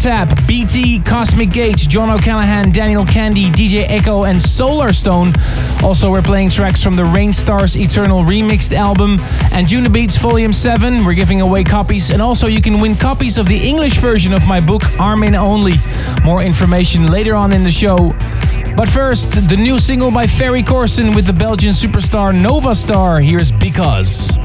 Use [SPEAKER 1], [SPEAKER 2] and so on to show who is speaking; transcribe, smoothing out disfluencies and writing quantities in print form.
[SPEAKER 1] tap, BT, Cosmic Gate, John O'Callaghan, Daniel Candy, DJ Echo and Solarstone. Also, we're playing tracks from the Rain Stars Eternal Remixed album and Junabeats Volume 7. We're giving away copies, and also you can win copies of the English version of my book, Armin Only. More information later on in the show. But first, the new single by Ferry Corsten with the Belgian superstar Nova Star. Here's Because.